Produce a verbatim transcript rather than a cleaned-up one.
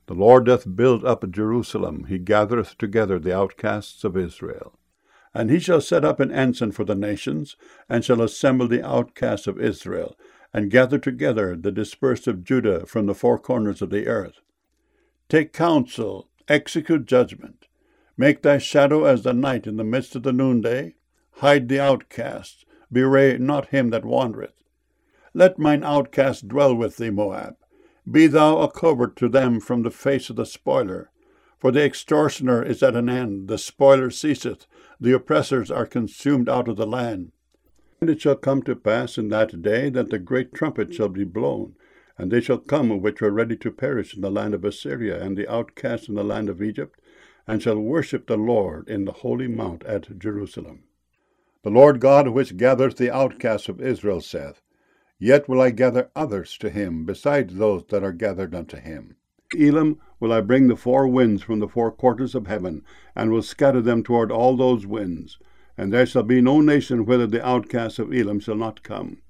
The Lord doth build up Jerusalem, he gathereth together the outcasts of Israel. And he shall set up an ensign for the nations, and shall assemble the outcasts of Israel, and gather together the dispersed of Judah from the four corners of the earth. Take counsel, execute judgment. Make thy shadow as the night in the midst of the noonday. Hide the outcasts, bewray not him that wandereth. Let mine outcasts dwell with thee, Moab. Be thou a covert to them from the face of the spoiler. For the extortioner is at an end, the spoiler ceaseth, the oppressors are consumed out of the land. And it shall come to pass in that day that the great trumpet shall be blown, and they shall come which were ready to perish in the land of Assyria, and the outcasts in the land of Egypt, and shall worship the Lord in the holy mount at Jerusalem. The Lord God which gathereth the outcasts of Israel saith, Yet will I gather others to him, besides those that are gathered unto him. Elam will I bring the four winds from the four quarters of heaven, and will scatter them toward all those winds. And there shall be no nation whither the outcasts of Elam shall not come.